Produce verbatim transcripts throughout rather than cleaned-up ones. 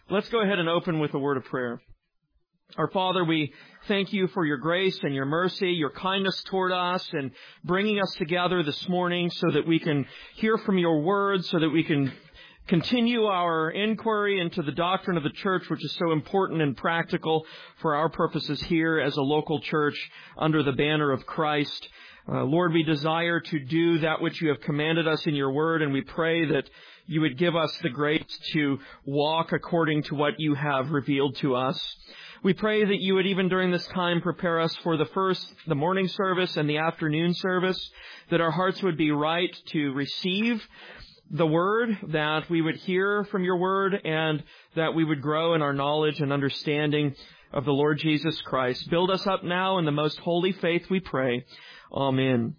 Let's go ahead and open with a word of prayer. Our Father, we thank you for your grace and your mercy, your kindness toward us, and bringing us together this morning so that we can hear from your word, so that we can continue our inquiry into the doctrine of the church, which is so important and practical for our purposes here as a local church under the banner of Christ. Uh, Lord, we desire to do that which you have commanded us in your word, and we pray that you would give us the grace to walk according to what you have revealed to us. We pray that you would, even during this time, prepare us for the first, the morning service and the afternoon service, that our hearts would be right to receive the word, that we would hear from your word, and that we would grow in our knowledge and understanding of the Lord Jesus Christ. Build us up now in the most holy faith, we pray. Amen.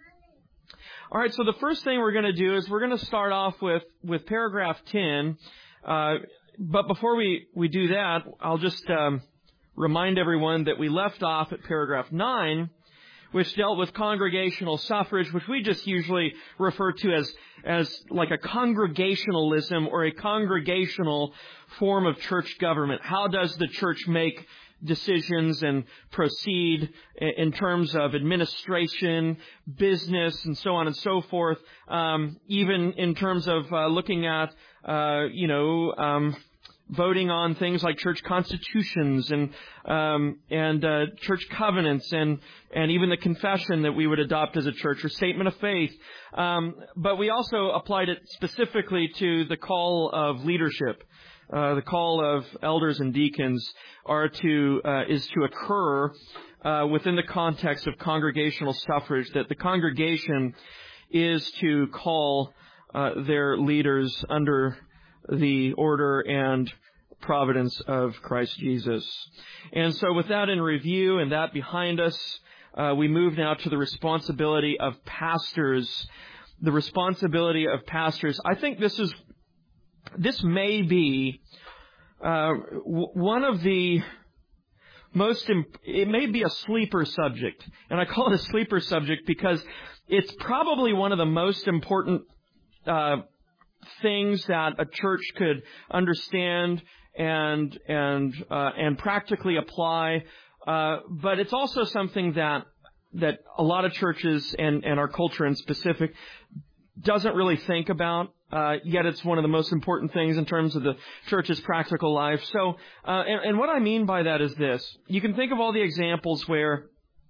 All right, so the first thing we're going to do is we're going to start off with, with paragraph ten. Uh, but before we, we do that, I'll just um, remind everyone that we left off at paragraph nine, which dealt with congregational suffrage, which we just usually refer to as, as like a congregationalism or a congregational form of church government. How does the church make decisions and proceed in terms of administration, business, and so on and so forth, um, even in terms of uh, looking at, uh, you know, um, voting on things like church constitutions and um, and uh, church covenants and and even the confession that we would adopt as a church or statement of faith. Um, but we also applied it specifically to the call of leadership. Uh, the call of elders and deacons are to uh, is to occur uh, within the context of congregational suffrage. That the congregation is to call uh, their leaders under the order and providence of Christ Jesus. And so, with that in review and that behind us, uh, we move now to the responsibility of pastors. The responsibility of pastors. I think this is. This may be uh, w- one of the most, imp- it may be a sleeper subject. And I call it a sleeper subject because it's probably one of the most important uh, things that a church could understand and and uh, and practically apply. Uh, but it's also something that that a lot of churches and, and our culture in specific doesn't really think about. Uh, yet it's one of the most important things in terms of the church's practical life. So, uh, and, and what I mean by that is this. You can think of all the examples where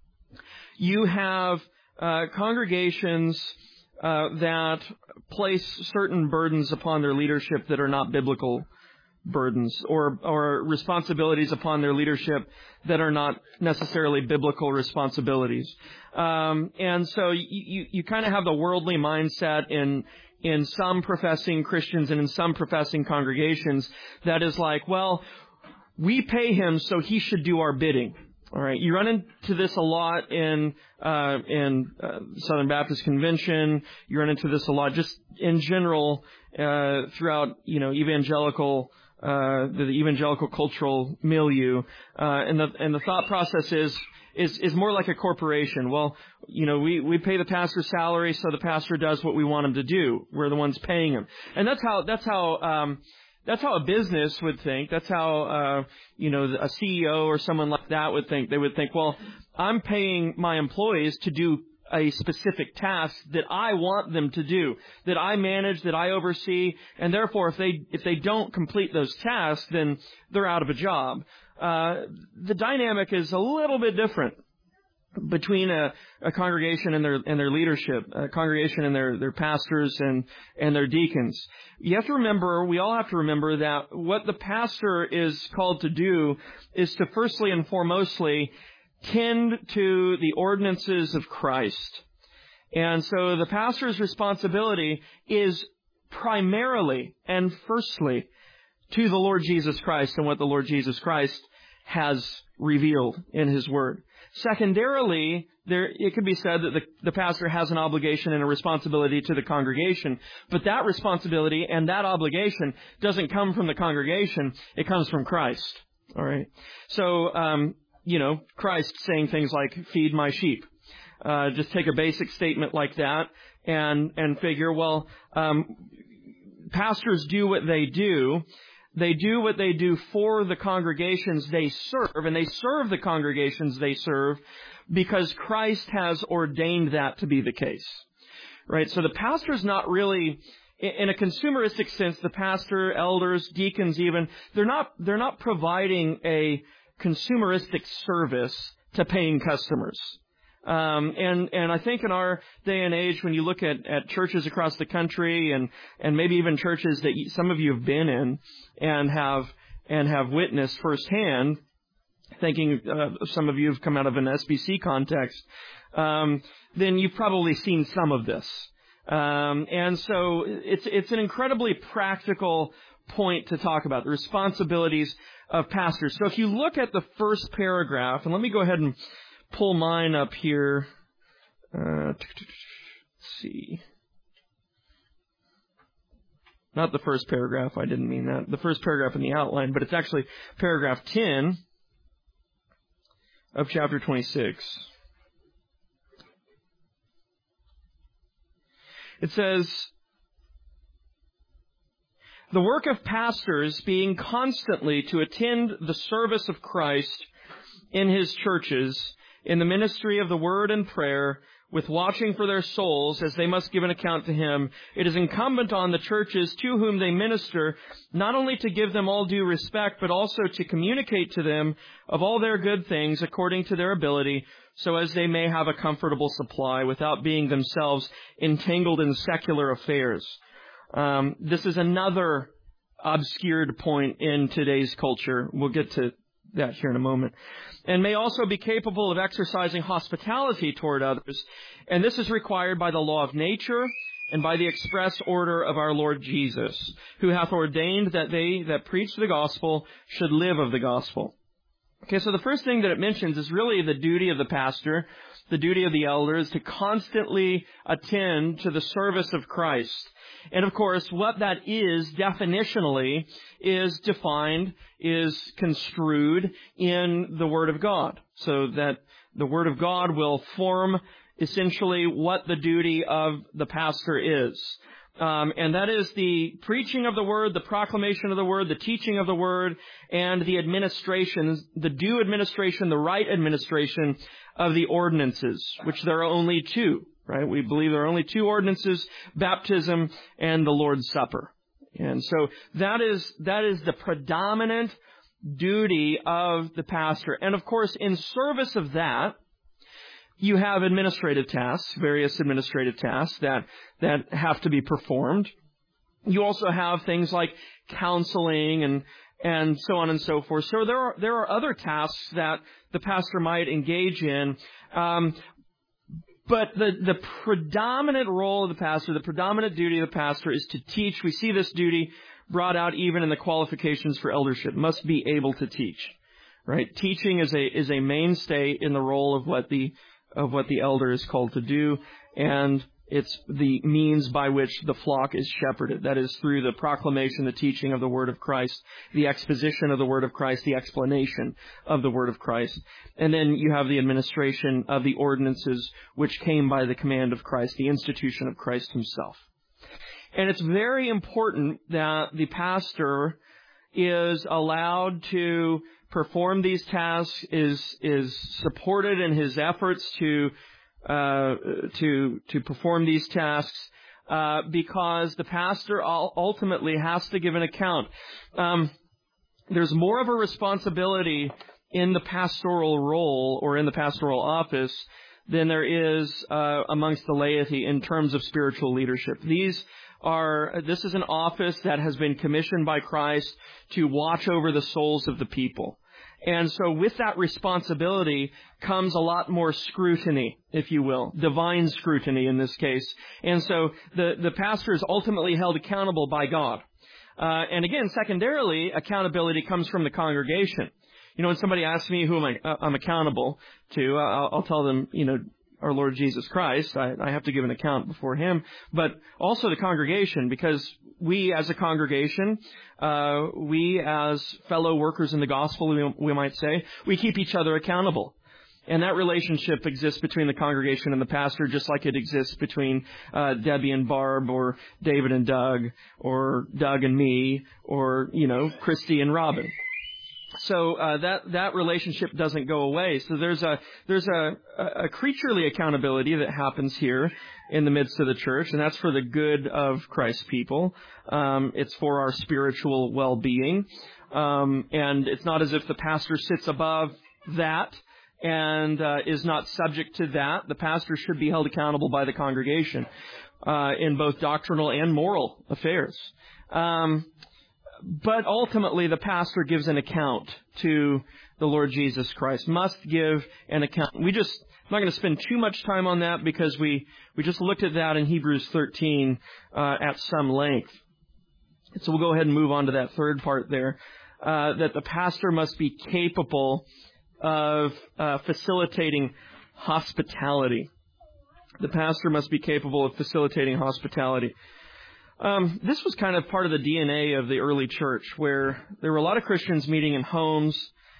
you have uh, congregations uh, that place certain burdens upon their leadership that are not biblical burdens, or or responsibilities upon their leadership that are not necessarily biblical responsibilities. Um, and so you, you, you kind of have the worldly mindset in in some professing Christians and in some professing congregations that is like, well, we pay him, so he should do our bidding. All right, you run into this a lot in uh, in uh, Southern Baptist Convention. You run into this a lot just in general uh, throughout, you know, evangelical uh, the evangelical cultural milieu, uh, and the and the thought process is. Is, is more like a corporation. Well, you know, we, we pay the pastor's salary, so the pastor does what we want him to do. We're the ones paying him. And that's how, that's how, um, that's how a business would think. That's how, uh, you know, a C E O or someone like that would think. They would think, well, I'm paying my employees to do a specific task that I want them to do, that I manage, that I oversee, and therefore if they, if they don't complete those tasks, then they're out of a job. Uh, the dynamic is a little bit different between a, a congregation and their and their leadership, a congregation and their, their pastors and, and their deacons. You have to remember, we all have to remember that what the pastor is called to do is to firstly and foremostly tend to the ordinances of Christ. And so the pastor's responsibility is primarily and firstly to the Lord Jesus Christ and what the Lord Jesus Christ has revealed in His Word. Secondarily, there it could be said that the, the pastor has an obligation and a responsibility to the congregation, but that responsibility and that obligation doesn't come from the congregation, it comes from Christ. All right? So, um, you know, Christ saying things like, feed my sheep. Uh, just take a basic statement like that and, and figure, well, um, pastors do what they do. They do what they do for the congregations they serve, and they serve the congregations they serve because Christ has ordained that to be the case. Right? So the pastor is not really, in a consumeristic sense, the pastor, elders, deacons even, they're not, they're not providing a consumeristic service to paying customers. Um, and, and I think in our day and age, when you look at, at churches across the country and, and maybe even churches that you, some of you have been in and have, and have witnessed firsthand, thinking, uh, some of you have come out of an S B C context, um, then you've probably seen some of this. Um, and so it's, it's an incredibly practical point to talk about, the responsibilities of pastors. So if you look at the first paragraph, and let me go ahead and pull mine up here. Uh, let's see. Not the first paragraph. I didn't mean that. The first paragraph in the outline, but it's actually paragraph ten of chapter twenty-six. It says, the work of pastors being constantly to attend the service of Christ in His churches, in the ministry of the word and prayer, with watching for their souls, as they must give an account to Him, it is incumbent on the churches to whom they minister, not only to give them all due respect, but also to communicate to them of all their good things according to their ability, so as they may have a comfortable supply, without being themselves entangled in secular affairs. Um, this is another obscured point in today's culture. We'll get to that here in a moment. And may also be capable of exercising hospitality toward others. And this is required by the law of nature and by the express order of our Lord Jesus, who hath ordained that they that preach the gospel should live of the gospel. Okay, so the first thing that it mentions is really the duty of the pastor, the duty of the elders, to constantly attend to the service of Christ. And of course, what that is definitionally is defined, is construed in the Word of God. So that the Word of God will form essentially what the duty of the pastor is. Um, and that is the preaching of the Word, the proclamation of the Word, the teaching of the Word, and the administration, the due administration, the right administration of the ordinances, which there are only two. Right? We believe there are only two ordinances, baptism and the Lord's Supper. And so that is, that is the predominant duty of the pastor. And of course, in service of that, you have administrative tasks, various administrative tasks that, that have to be performed. You also have things like counseling and, and so on and so forth. So there are, there are other tasks that the pastor might engage in. Um, But the, the predominant role of the pastor, the predominant duty of the pastor is to teach. We see this duty brought out even in the qualifications for eldership. Must be able to teach, right? Teaching is a, is a mainstay in the role of what the, of what the elder is called to do. And it's the means by which the flock is shepherded. That is through the proclamation, the teaching of the Word of Christ, the exposition of the Word of Christ, the explanation of the Word of Christ. And then you have the administration of the ordinances which came by the command of Christ, the institution of Christ Himself. And it's very important that the pastor is allowed to perform these tasks, is, is supported in his efforts to Uh, to to perform these tasks, uh, because the pastor ultimately has to give an account. Um, there's more of a responsibility in the pastoral role or in the pastoral office than there is uh, amongst the laity in terms of spiritual leadership. These are this is an office that has been commissioned by Christ to watch over the souls of the people. And so with that responsibility comes a lot more scrutiny, if you will, divine scrutiny in this case. And so the, the pastor is ultimately held accountable by God. Uh, and again, secondarily, accountability comes from the congregation. You know, when somebody asks me who am I, uh, I'm accountable to, I'll, I'll tell them, you know, our Lord Jesus Christ. I, I have to give an account before Him, but also the congregation, because we as a congregation, uh, we as fellow workers in the gospel, we, we might say, we keep each other accountable. And that relationship exists between the congregation and the pastor, just like it exists between uh, Debbie and Barb, or David and Doug, or Doug and me, or, you know, Christy and Robin. So uh, that that relationship doesn't go away. So there's a there's a, a creaturely accountability that happens here in the midst of the church, and that's for the good of Christ's people. Um, it's for our spiritual well-being, um, and it's not as if the pastor sits above that and uh, is not subject to that. The pastor should be held accountable by the congregation uh, in both doctrinal and moral affairs. Um, But ultimately, the pastor gives an account to the Lord Jesus Christ, must give an account. We just, I'm not going to spend too much time on that because we, we just looked at that in Hebrews thirteen uh, at some length. So we'll go ahead and move on to that third part there, uh, that the pastor must be capable of uh, facilitating hospitality. The pastor must be capable of facilitating hospitality. Um, this was kind of part of the D N A of the early church, where there were a lot of Christians meeting in homes.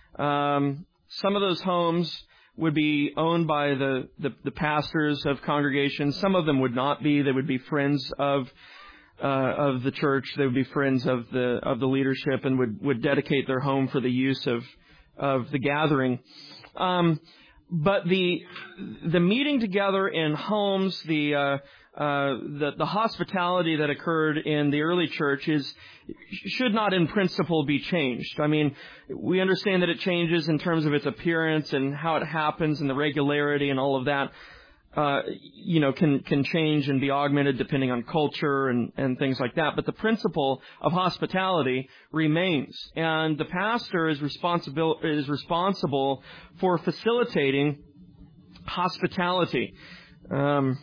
Um, some of those homes would be owned by the, the, the pastors of congregations. Some of them would not be. They would be friends of uh, of the church. They would be friends of the of the leadership, and would, would dedicate their home for the use of of the gathering. Um, but the the meeting together in homes, the uh, Uh, the, the hospitality that occurred in the early church is, should not in principle be changed. I mean, we understand that it changes in terms of its appearance and how it happens and the regularity and all of that, uh, you know, can, can change and be augmented depending on culture and, and things like that. But the principle of hospitality remains. And the pastor is responsible, is responsible for facilitating hospitality. Um,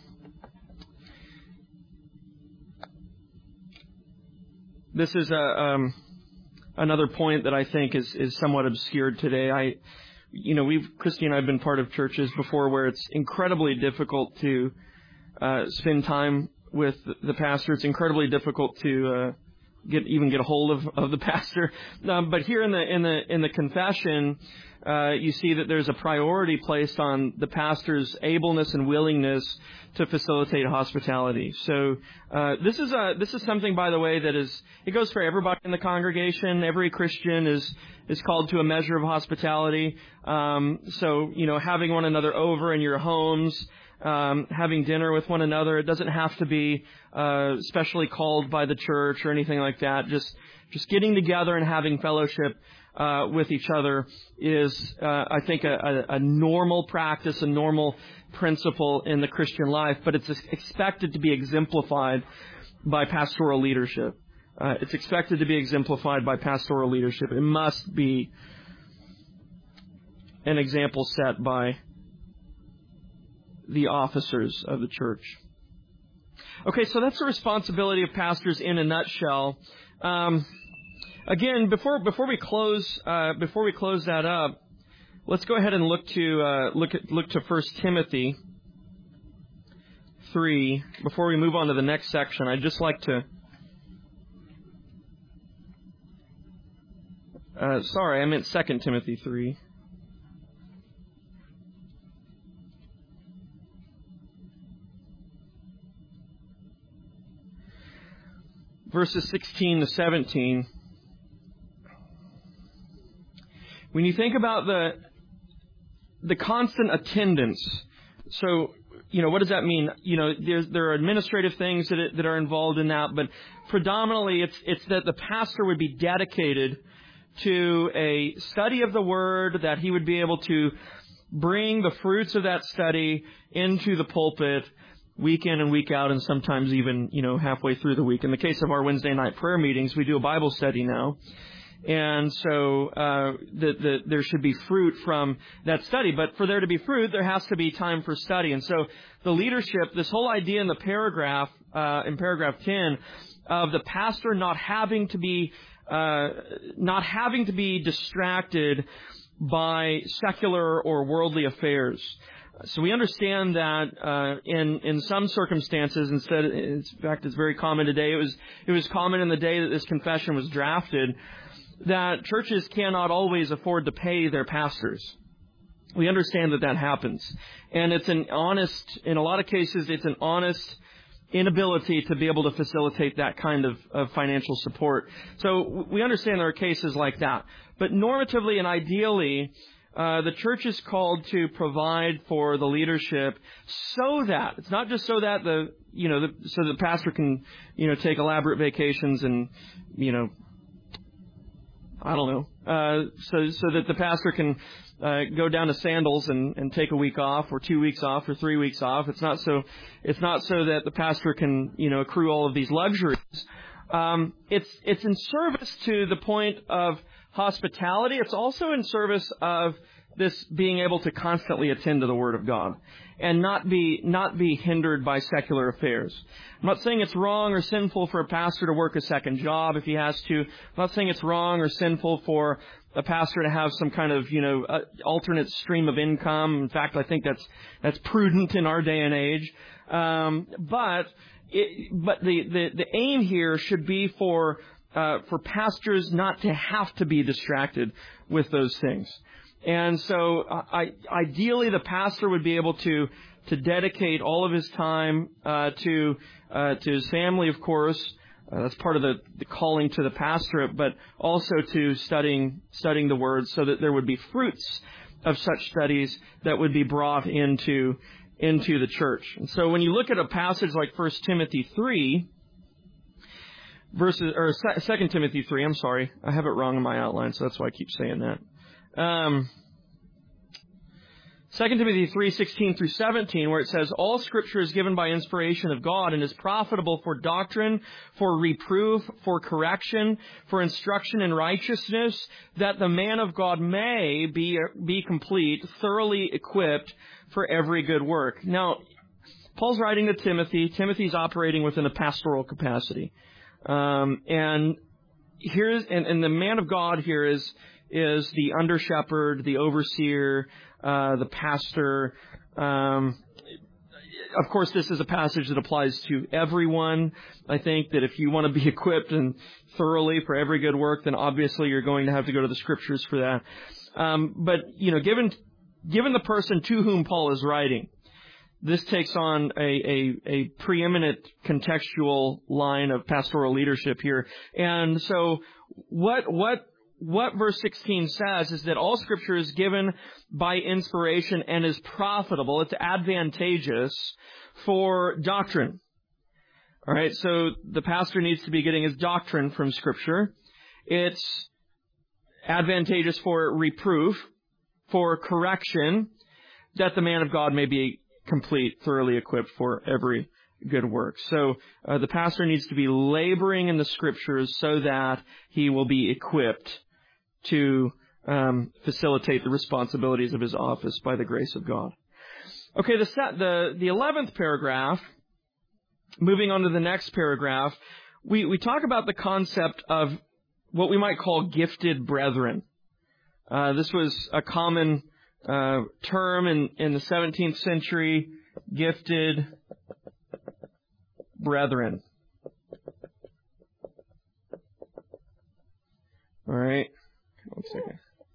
This is a, um, another point that I think is, is somewhat obscured today. I, you know, we've, Christy and I have been part of churches before where it's incredibly difficult to uh, spend time with the pastor. It's incredibly difficult to uh, get even get a hold of, of the pastor. Um, but here in the in the in the confession, uh, you see that there's a priority placed on the pastor's ableness and willingness to facilitate hospitality. So uh, this is a this is something, by the way, that is it goes for everybody in the congregation. Every Christian is is called to a measure of hospitality. Um, so you know, having one another over in your homes, um, having dinner with one another. It doesn't have to be uh, specially called by the church or anything like that. Just just getting together and having fellowship uh, with each other is, uh, I think, a, a, a normal practice, a normal principle in the Christian life, but it's expected to be exemplified by pastoral leadership. Uh, it's expected to be exemplified by pastoral leadership. It must be an example set by the officers of the church. Okay, so that's the responsibility of pastors in a nutshell. Um, again, before before we close uh, before we close that up, let's go ahead and look to uh, look at look to First Timothy three. Before we move on to the next section, I'd just like to. Uh, sorry, I meant Second Timothy three. Verses sixteen to seventeen. When you think about the the constant attendance, so you know, what does that mean? You know, there's, there are administrative things that it, that are involved in that, but predominantly it's it's that the pastor would be dedicated to a study of the Word, that he would be able to bring the fruits of that study into the pulpit week in and week out, and sometimes even, you know, halfway through the week. In the case of our Wednesday night prayer meetings, we do a Bible study now. And so uh, the, the, there should be fruit from that study. But for there to be fruit, there has to be time for study. And so the leadership, this whole idea in the paragraph, uh, in paragraph ten, of the pastor not having to be, uh, not having to be distracted by secular or worldly affairs. So we understand that uh, in in some circumstances, instead, in fact, it's very common today. It was it was common in the day that this confession was drafted, that churches cannot always afford to pay their pastors. We understand that that happens. And it's an honest, in a lot of cases, it's an honest inability to be able to facilitate that kind of, of financial support. So we understand there are cases like that. But normatively and ideally, uh, the church is called to provide for the leadership so that, it's not just so that the, you know, the, so the pastor can, you know, take elaborate vacations and, you know, I don't know, uh, so, so that the pastor can, Uh, go down to Sandals and, and take a week off, or two weeks off, or three weeks off. It's not so. It's not so that the pastor can, you know, accrue all of these luxuries. Um, it's it's in service to the point of hospitality. It's also in service of this being able to constantly attend to the Word of God and not be not be hindered by secular affairs. I'm not saying it's wrong or sinful for a pastor to work a second job if he has to. I'm not saying it's wrong or sinful for a pastor to have some kind of, you know, uh, alternate stream of income. In fact, I think that's that's prudent in our day and age. Um, but it, but the, the the aim here should be for uh, for pastors not to have to be distracted with those things. And so, I, ideally, the pastor would be able to to dedicate all of his time uh, to uh, to his family, of course. Uh, that's part of the, the calling to the pastorate, but also to studying studying the Word, so that there would be fruits of such studies that would be brought into into the church. And so, when you look at a passage like First Timothy three, verses or Second Timothy three, I'm sorry, I have it wrong in my outline, so that's why I keep saying that. Um, Second Timothy three, sixteen through seventeen, where it says, all Scripture is given by inspiration of God and is profitable for doctrine, for reproof, for correction, for instruction in righteousness, that the man of God may be, be complete, thoroughly equipped for every good work. Now, Paul's writing to Timothy. Timothy's operating within a pastoral capacity. Um, and here's, and, and the man of God here is, is the under shepherd, the overseer, Uh, the pastor. Um, of course, this is a passage that applies to everyone. I think that if you want to be equipped and thoroughly for every good work, then obviously you're going to have to go to the Scriptures for that. Um, but, you know, given given the person to whom Paul is writing, this takes on a, a, a preeminent contextual line of pastoral leadership here. And so what what What verse sixteen says is that all Scripture is given by inspiration and is profitable. It's advantageous for doctrine. All right, so the pastor needs to be getting his doctrine from Scripture. It's advantageous for reproof, for correction, that the man of God may be complete, thoroughly equipped for every good work. So uh, the pastor needs to be laboring in the Scriptures so that he will be equipped to um, facilitate the responsibilities of his office by the grace of God. Okay, the the the eleventh paragraph, moving on to the next paragraph, we, we talk about the concept of what we might call gifted brethren. Uh, this was a common uh, term in, in the seventeenth century, gifted brethren. All right. One second.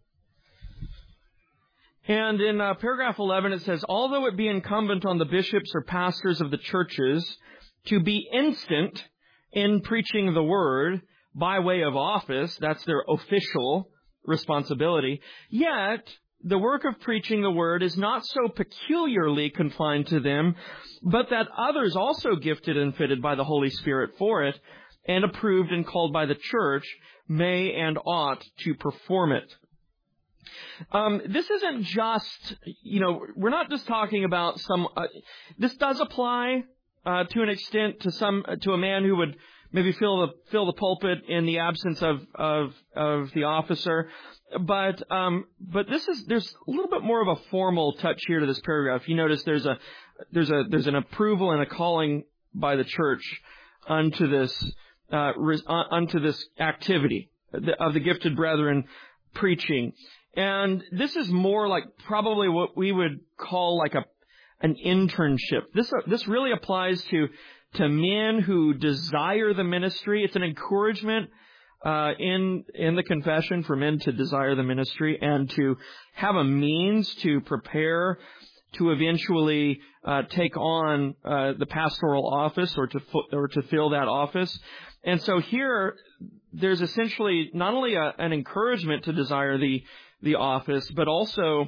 And in uh, paragraph eleven, it says, although it be incumbent on the bishops or pastors of the churches to be instant in preaching the word by way of office, that's their official responsibility, yet the work of preaching the word is not so peculiarly confined to them, but that others also gifted and fitted by the Holy Spirit for it, and approved and called by the church, may and ought to perform it. Um, this isn't just, you know, we're not just talking about some, uh, this does apply uh, to an extent to some, uh, to a man who would maybe fill the, fill the pulpit in the absence of, of, of the officer. But, um, but this is, there's a little bit more of a formal touch here to this paragraph. You notice there's a, there's a, there's an approval and a calling by the church unto this, uh, res, uh, unto this activity of the gifted brethren preaching. And this is more like probably what we would call like a, an internship. This, uh, this really applies to, to men who desire the ministry. It's an encouragement uh, in in the confession for men to desire the ministry and to have a means to prepare to eventually uh, take on uh, the pastoral office or to or to fill that office. And so here, there's essentially not only a, an encouragement to desire the the office, but also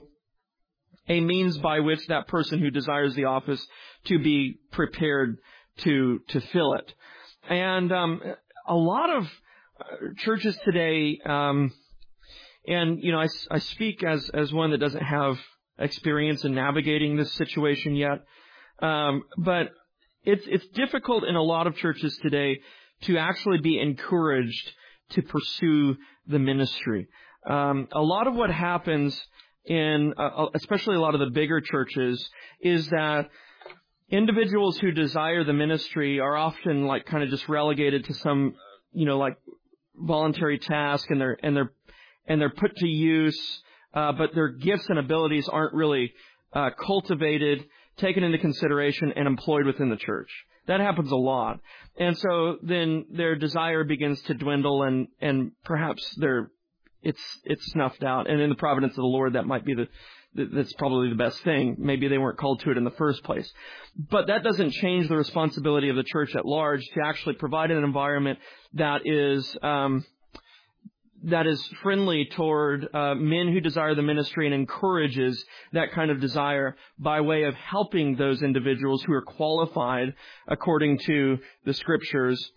a means by which that person who desires the office to be prepared to to fill it. And um, a lot of churches today, um, and you know, I, I speak as as one that doesn't have experience in navigating this situation yet, um, but it's it's difficult in a lot of churches today to actually be encouraged to pursue the ministry. Um, a lot of what happens in, uh, especially a lot of the bigger churches, is that individuals who desire the ministry are often like kind of just relegated to some, you know, like voluntary task, and they're and they're and they're put to use, uh, but their gifts and abilities aren't really uh, cultivated, taken into consideration, and employed within the church. That happens a lot, and so then their desire begins to dwindle, and and perhaps they're it's it's snuffed out. And in the providence of the Lord, that might be the that's probably the best thing. Maybe they weren't called to it in the first place. But that doesn't change the responsibility of the church at large to actually provide an environment that is um, that is friendly toward uh, men who desire the ministry and encourages that kind of desire by way of helping those individuals who are qualified according to the Scriptures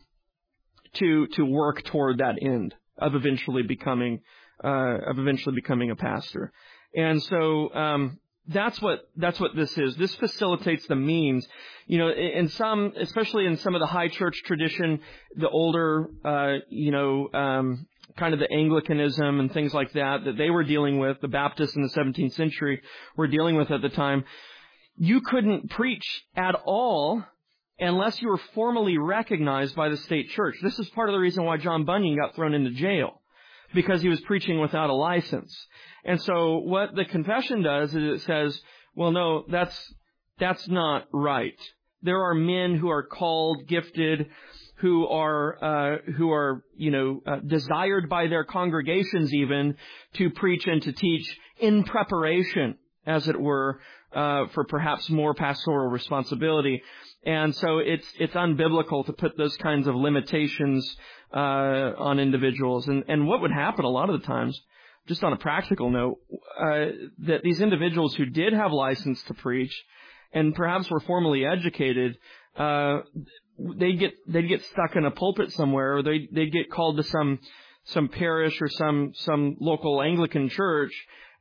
to to work toward that end of eventually becoming uh, of eventually becoming a pastor. And so um, that's what that's what this is. This facilitates the means. You know, in some, especially in some of the high church tradition, the older, uh, you know, um, kind of the Anglicanism and things like that that they were dealing with, the Baptists in the seventeenth century were dealing with at the time. You couldn't preach at all unless you were formally recognized by the state church. This is part of the reason why John Bunyan got thrown into jail, because he was preaching without a license. And so what the confession does is it says, well, no, that's that's not right. There are men who are called, gifted, who are uh, who are you know uh, desired by their congregations even to preach and to teach in preparation, as it were, uh, for perhaps more pastoral responsibility. And so it's it's unbiblical to put those kinds of limitations uh, on individuals. And and what would happen a lot of the times, just on a practical note, uh, that these individuals who did have license to preach and perhaps were formally educated, uh, they'd get they'd get stuck in a pulpit somewhere, or they they'd get called to some some parish or some some local Anglican church,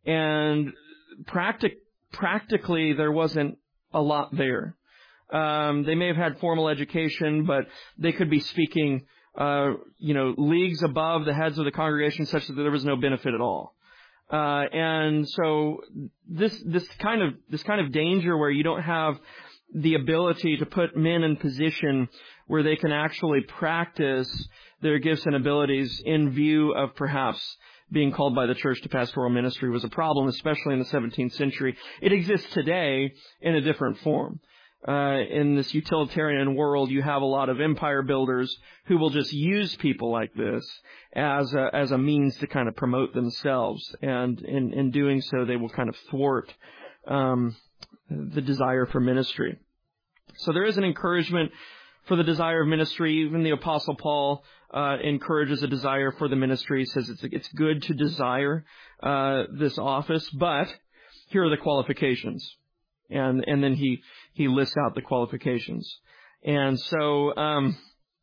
and practic practically there wasn't a lot there. Um, they may have had formal education, but they could be speaking, uh, you know, leagues above the heads of the congregation, such that there was no benefit at all. Uh, and so this this kind of this kind of danger where you don't have the ability to put men in position where they can actually practice their gifts and abilities in view of perhaps being called by the church to pastoral ministry was a problem, especially in the seventeenth century. It exists today in a different form. Uh, in this utilitarian world, you have a lot of empire builders who will just use people like this as a, as a means to kind of promote themselves. And in, in doing so, they will kind of thwart um, the desire for ministry. So there is an encouragement for the desire of ministry. Even the Apostle Paul uh, encourages a desire for the ministry. He says it's, it's good to desire uh, this office, but here are the qualifications. And and then he, he lists out the qualifications. And so um,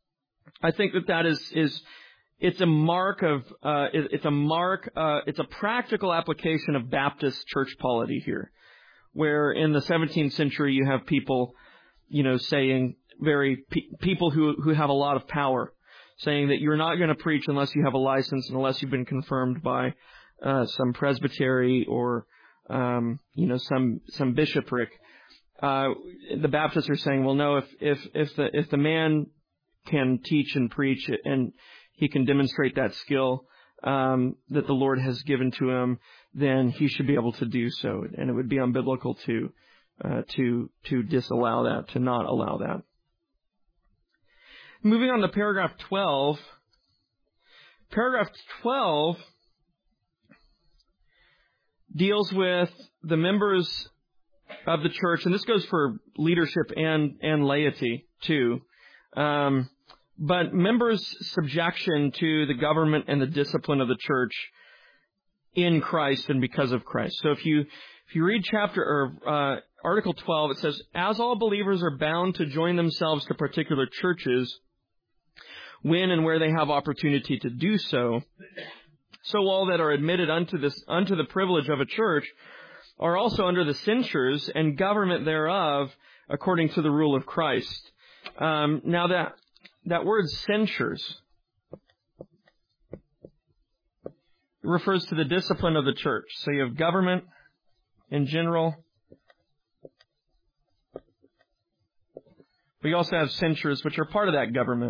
I think that that is, is it's a mark of, uh, it, it's a mark, uh, it's a practical application of Baptist church polity here, where in the seventeenth century you have people, you know, saying very, pe- people who, who have a lot of power, saying that you're not going to preach unless you have a license, unless you've been confirmed by uh, some presbytery or Um, you know, some, some bishopric. Uh, the Baptists are saying, well, no, if, if, if the, if the man can teach and preach and he can demonstrate that skill, um, that the Lord has given to him, then he should be able to do so. And it would be unbiblical to, uh, to, to disallow that, to not allow that. Moving on to paragraph twelve. Paragraph twelve deals with the members of the church, and this goes for leadership and, and laity too. Um, but members' subjection to the government and the discipline of the church in Christ and because of Christ. So if you if you read chapter or uh, Article twelve, it says, "As all believers are bound to join themselves to particular churches when and where they have opportunity to do so, so all that are admitted unto this unto the privilege of a church are also under the censures and government thereof, according to the rule of Christ." Um, now that that word censures refers to the discipline of the church. So you have government in general. We also have censures, which are part of that government.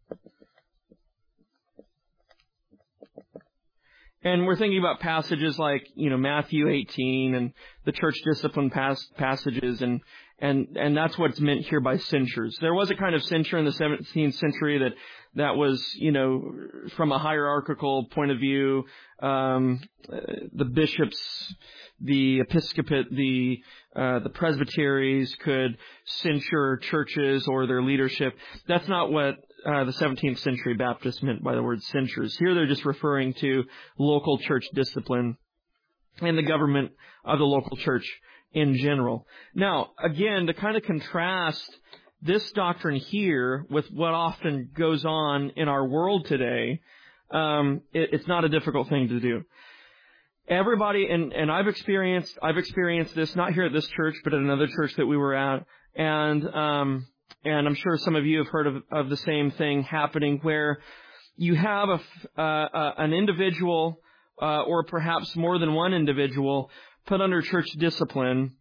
And we're thinking about passages like, you know, Matthew eighteen and the church discipline pas- passages, and, and, and that's what's meant here by censures. There was a kind of censure in the seventeenth century that, that was, you know, from a hierarchical point of view, um, uh, the bishops, the episcopate, the, uh, the presbyteries could censure churches or their leadership. That's not what Uh, the seventeenth century Baptists meant by the word censures. Here they're just referring to local church discipline and the government of the local church in general. Now, again, to kind of contrast this doctrine here with what often goes on in our world today, um, it, it's not a difficult thing to do. Everybody, and, and I've experienced, I've experienced this not here at this church, but at another church that we were at, and um, And I'm sure some of you have heard of, of the same thing happening, where you have a, uh, uh, an individual, uh, or perhaps more than one individual, put under church discipline,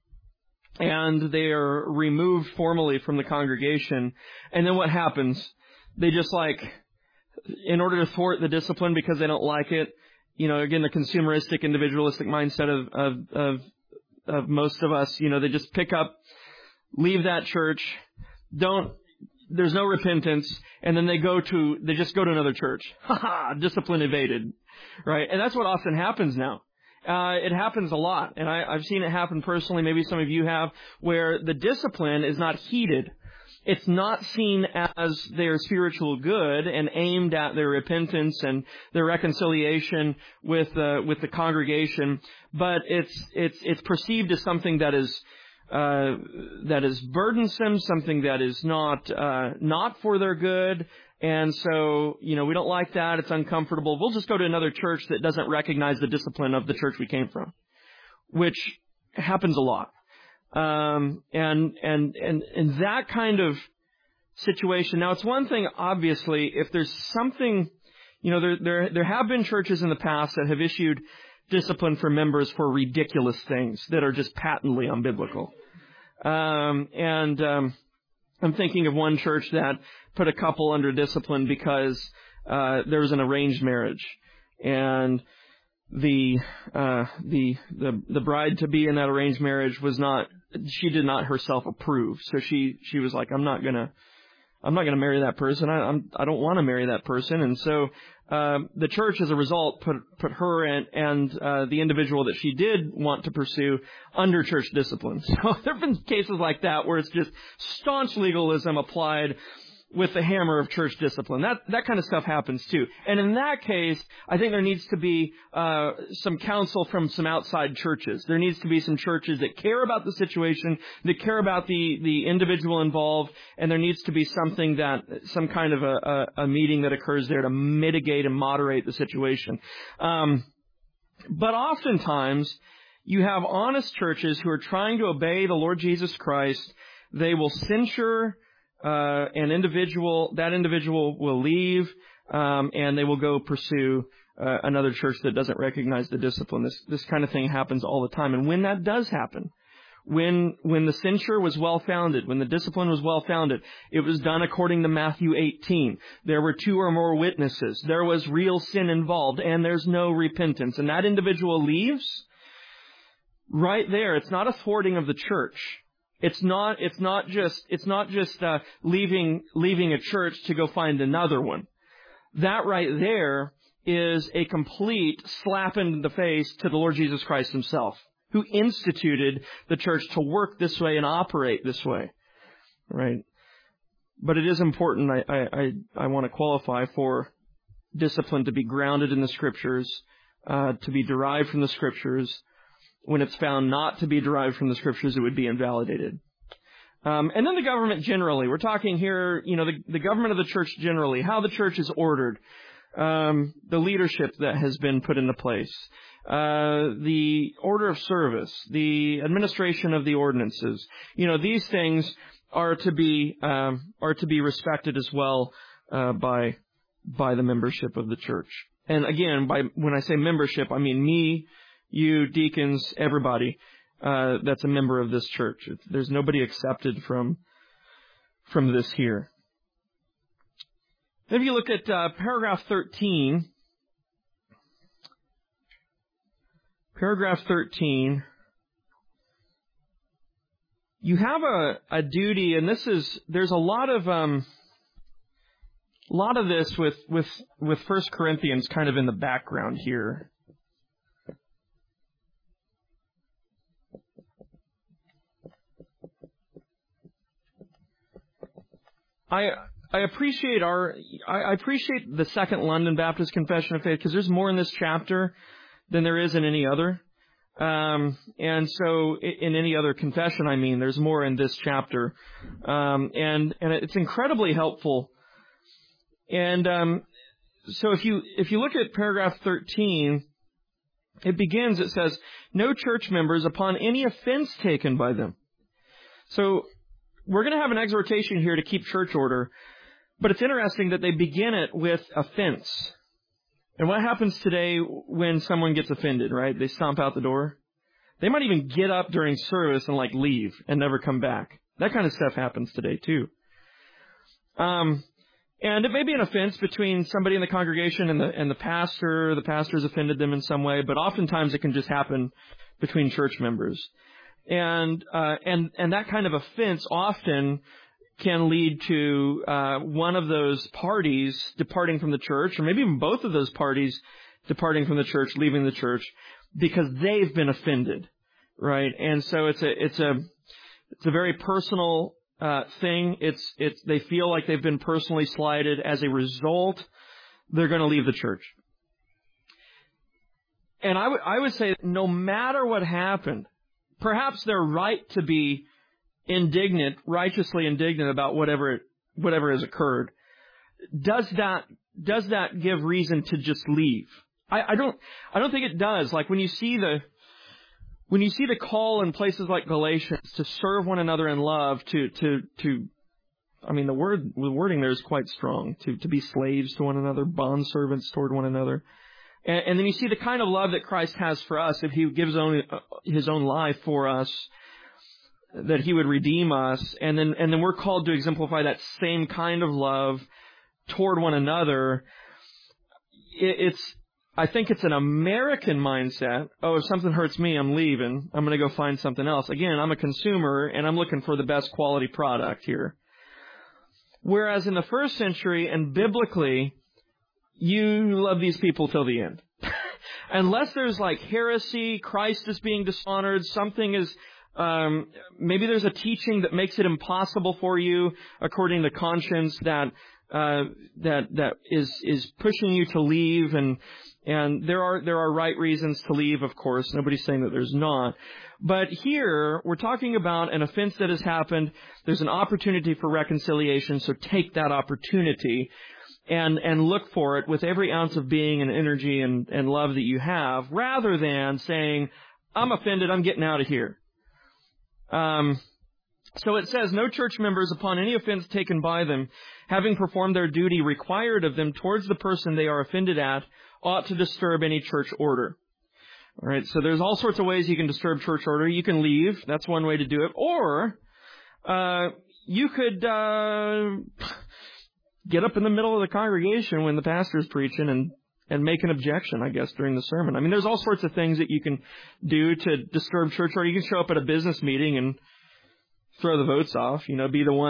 and they are removed formally from the congregation. And then what happens? They just like, in order to thwart the discipline because they don't like it, you know, again, the consumeristic, individualistic mindset of, of, of, of most of us, you know, they just pick up, leave that church, don't, there's no repentance, and then they go to, they just go to another church. Ha ha, discipline evaded, right? And that's what often happens now. Uh, it happens a lot, and I, I've seen it happen personally, maybe some of you have, where the discipline is not heeded. It's not seen as their spiritual good and aimed at their repentance and their reconciliation with, uh, with the congregation, but it's, it's, it's perceived as something that is Uh, that is burdensome, something that is not uh, not for their good, and so, you know, we don't like that. It's uncomfortable. We'll just go to another church that doesn't recognize the discipline of the church we came from, which happens a lot. Um, and and and and that kind of situation. Now, it's one thing, obviously, if there's something, you know, there there there have been churches in the past that have issued discipline for members for ridiculous things that are just patently unbiblical. Um, and um, I'm thinking of one church that put a couple under discipline because uh, there was an arranged marriage, and the uh, the the the bride to be in that arranged marriage was not, she did not herself approve. So she she was like, I'm not gonna I'm not gonna marry that person. I I'm, I don't want to marry that person, and so. Um, the church, as a result, put put her and, and uh, the individual that she did want to pursue under church discipline. So there have been cases like that where it's just staunch legalism applied with the hammer of church discipline. That that kind of stuff happens too. And in that case, I think there needs to be uh, some counsel from some outside churches. There needs to be some churches that care about the situation, that care about the, the individual involved, and there needs to be something that, some kind of a, a, a meeting that occurs there to mitigate and moderate the situation. Um, but oftentimes, you have honest churches who are trying to obey the Lord Jesus Christ. They will censure Uh, an individual, that individual will leave, um, and they will go pursue uh, another church that doesn't recognize the discipline. This this kind of thing happens all the time. And when that does happen, when when the censure was well founded, when the discipline was well founded, it was done according to Matthew eighteen. There were two or more witnesses. There was real sin involved, and there's no repentance. And that individual leaves. Right there, it's not a thwarting of the church. It's not, it's not just, it's not just, uh, leaving, leaving a church to go find another one. That right there is a complete slap in the face to the Lord Jesus Christ himself, who instituted the church to work this way and operate this way, right? But it is important, I, I, I, I want to qualify for discipline to be grounded in the Scriptures, uh, to be derived from the Scriptures. When it's found not to be derived from the Scriptures, it would be invalidated. Um, and then the government generally. We're talking here, you know, the, the government of the church generally, how the church is ordered, um, the leadership that has been put into place, uh, the order of service, the administration of the ordinances. You know, these things are to be um, are to be respected as well uh, by by the membership of the church. And again, by when I say membership, I mean me, you, deacons, everybody uh, that's a member of this church. It's, there's nobody accepted from from this here. Then if you look at uh, paragraph thirteen, paragraph thirteen. You have a, a duty, and this is, there's a lot of, um, a lot of this with, with, with First Corinthians kind of in the background here. I, I appreciate our, I, I appreciate the Second London Baptist Confession of Faith, because there's more in this chapter than there is in any other. Um, and so in any other confession, I mean, there's more in this chapter. Um, and, and it's incredibly helpful. And, um, so if you, if you look at paragraph thirteen, it begins, it says, no church members upon any offense taken by them. So we're going to have an exhortation here to keep church order, but it's interesting that they begin it with offense. And what happens today when someone gets offended, right? They stomp out the door. They might even get up during service and like leave and never come back. That kind of stuff happens today too. Um, and it may be an offense between somebody in the congregation and the and the pastor. The pastor's offended them in some way, but oftentimes it can just happen between church members. And uh, and and that kind of offense often can lead to uh, one of those parties departing from the church, or maybe even both of those parties departing from the church, leaving the church, because they've been offended, right? And so it's a it's a it's a very personal uh, thing. It's it's they feel like they've been personally slighted. As a result, they're going to leave the church. And I would I would say no matter what happened, perhaps they're right to be indignant, righteously indignant about whatever whatever has occurred. Does that does that give reason to just leave? I, I don't I don't think it does. Like when you see the when you see the call in places like Galatians to serve one another in love, to to to I mean the word the wording there is quite strong, to to be slaves to one another, bondservants toward one another. And, and then you see the kind of love that Christ has for us if he gives own, uh, his own life for us, that he would redeem us, and then and then we're called to exemplify that same kind of love toward one another. It, it's I think it's an American mindset. Oh, if something hurts me, I'm leaving. I'm going to go find something else. Again, I'm a consumer, and I'm looking for the best quality product here. Whereas in the first century and biblically, you love these people till the end. Unless there's like heresy, Christ is being dishonored, something is Um, maybe there's a teaching that makes it impossible for you, according to conscience, that uh, that that is is pushing you to leave, and and there are there are right reasons to leave. Of course, nobody's saying that there's not. But here we're talking about an offense that has happened. There's an opportunity for reconciliation, so take that opportunity and and look for it with every ounce of being and energy and and love that you have, rather than saying, "I'm offended, I'm getting out of here." Um, so it says, no church members upon any offense taken by them, having performed their duty required of them towards the person they are offended at, ought to disturb any church order. All right. So there's all sorts of ways you can disturb church order. You can leave. That's one way to do it. Or, uh, you could, uh, get up in the middle of the congregation when the pastor's preaching and and make an objection, I guess, during the sermon. I mean, there's all sorts of things that you can do to disturb church order. You can show up at a business meeting and throw the votes off, you know, be the one that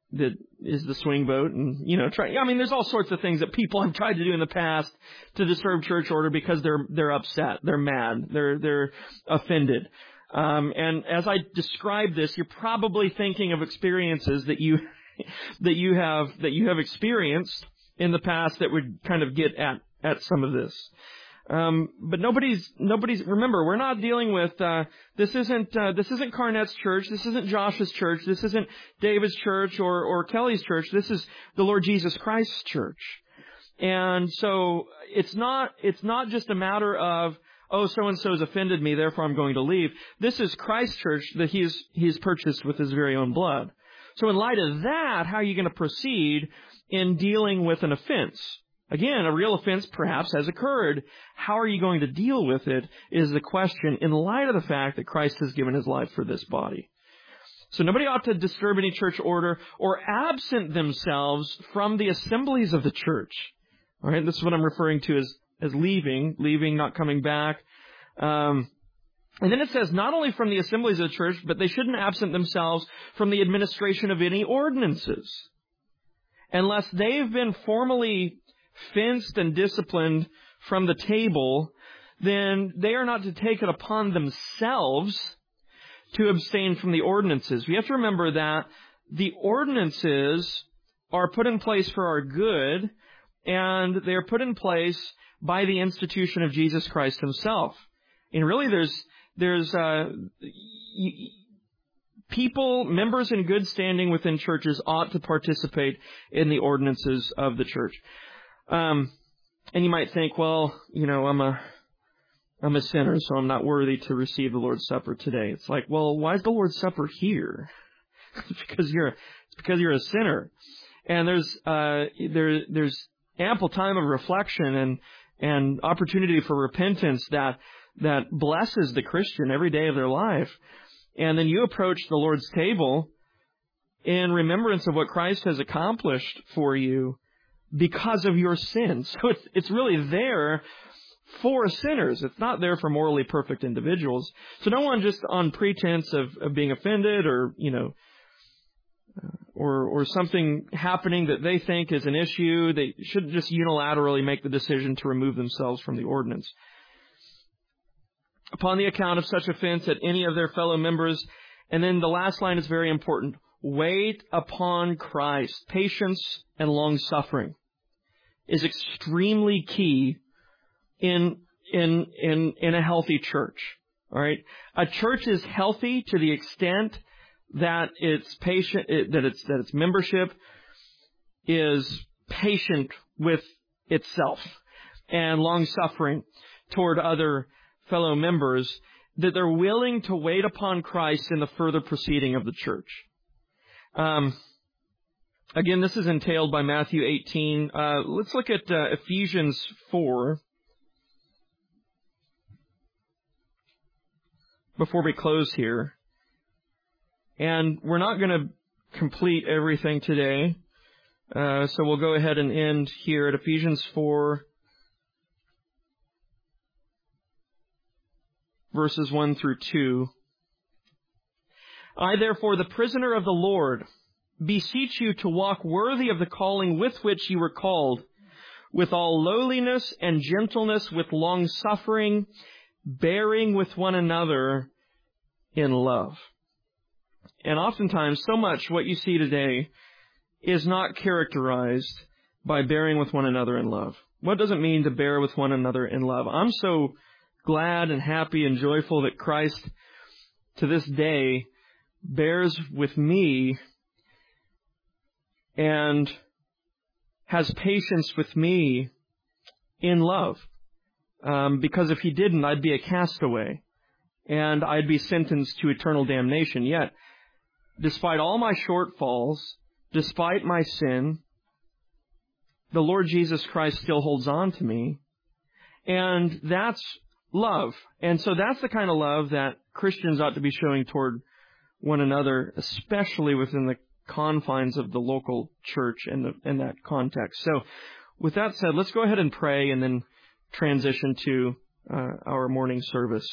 that is the swing vote, and, you know, try, I mean, there's all sorts of things that people have tried to do in the past to disturb church order because they're, they're upset, they're mad, they're, they're offended. Um, and as I describe this, you're probably thinking of experiences that you, that you have, that you have experienced in the past that would kind of get at, at some of this. Um, but nobody's, nobody's, remember, we're not dealing with, uh, this isn't, uh, this isn't Carnet's church, this isn't Josh's church, this isn't David's church or, or Kelly's church, this is the Lord Jesus Christ's church. And so, it's not, it's not just a matter of, oh, so-and-so's offended me, therefore I'm going to leave. This is Christ's church that he's, he's purchased with his very own blood. So in light of that, how are you going to proceed in dealing with an offense? Again, a real offense perhaps has occurred. How are you going to deal with it is the question in light of the fact that Christ has given his life for this body. So nobody ought to disturb any church order or absent themselves from the assemblies of the church. All right, this is what I'm referring to as, as leaving, leaving, not coming back. Um, and then it says not only from the assemblies of the church, but they shouldn't absent themselves from the administration of any ordinances, unless they've been formally fenced and disciplined from the table, then they are not to take it upon themselves to abstain from the ordinances. We have to remember that the ordinances are put in place for our good, and they are put in place by the institution of Jesus Christ himself. And really there's, there's, uh, people, members in good standing within churches ought to participate in the ordinances of the church. Um, and you might think, well, you know, I'm a, I'm a sinner, so I'm not worthy to receive the Lord's Supper today. It's like, well, why is the Lord's Supper here? It's because you're, it's because you're a sinner. And there's, uh, there, there's ample time of reflection and, and opportunity for repentance that, that blesses the Christian every day of their life. And then you approach the Lord's table in remembrance of what Christ has accomplished for you because of your sins. So it's, it's really there for sinners. It's not there for morally perfect individuals. So no one just on pretense of, of being offended or, you know, uh, or, or something happening that they think is an issue, they shouldn't just unilaterally make the decision to remove themselves from the ordinance. Upon the account of such offense at any of their fellow members. And then the last line is very important. Wait upon Christ. Patience and long-suffering is extremely key in, in, in, in a healthy church. All right. A church is healthy to the extent that its patient, that its, that its membership is patient with itself and long-suffering toward other fellow members, that they're willing to wait upon Christ in the further proceeding of the church. Um, again, this is entailed by Matthew eighteen. Uh, let's look at uh, Ephesians four before we close here. And we're not going to complete everything today, uh, so we'll go ahead and end here at Ephesians four, verses one through two. I, therefore, the prisoner of the Lord, beseech you to walk worthy of the calling with which you were called, with all lowliness and gentleness, with long-suffering, bearing with one another in love. And oftentimes, so much what you see today is not characterized by bearing with one another in love. What does it mean to bear with one another in love? I'm so glad and happy and joyful that Christ, to this day, bears with me and has patience with me in love. Um, because if he didn't, I'd be a castaway and I'd be sentenced to eternal damnation. Yet, despite all my shortfalls, despite my sin, the Lord Jesus Christ still holds on to me. And that's love. And so that's the kind of love that Christians ought to be showing toward one another, especially within the confines of the local church and in, in that context. So with that said, let's go ahead and pray and then transition to uh, our morning service.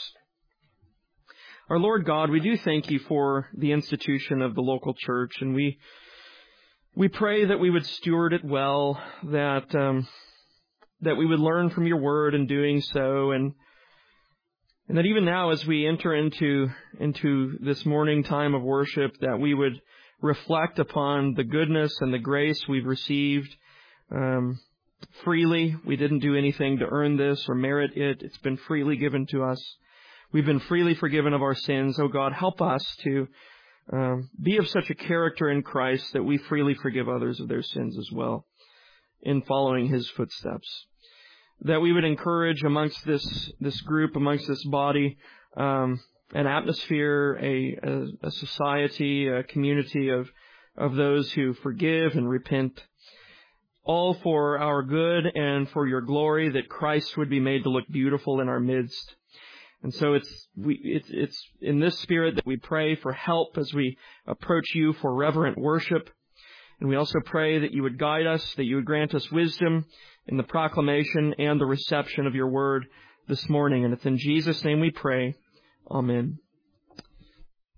Our Lord God, we do thank you for the institution of the local church, and we We pray that we would steward it well, that um, that we would learn from your word in doing so, and and that even now as we enter into into this morning time of worship, that we would reflect upon the goodness and the grace we've received um, freely. We didn't do anything to earn this or merit it. It's been freely given to us. We've been freely forgiven of our sins. Oh God, help us to um, be of such a character in Christ that we freely forgive others of their sins as well in following His footsteps. That we would encourage amongst this this group, amongst this body, um, an atmosphere, a, a, a society, a community of of those who forgive and repent, all for our good and for your glory, that Christ would be made to look beautiful in our midst. And so it's we it's it's in this spirit that we pray for help as we approach you for reverent worship. And we also pray that you would guide us, that you would grant us wisdom in the proclamation and the reception of your word this morning. And it's in Jesus' name we pray. Amen.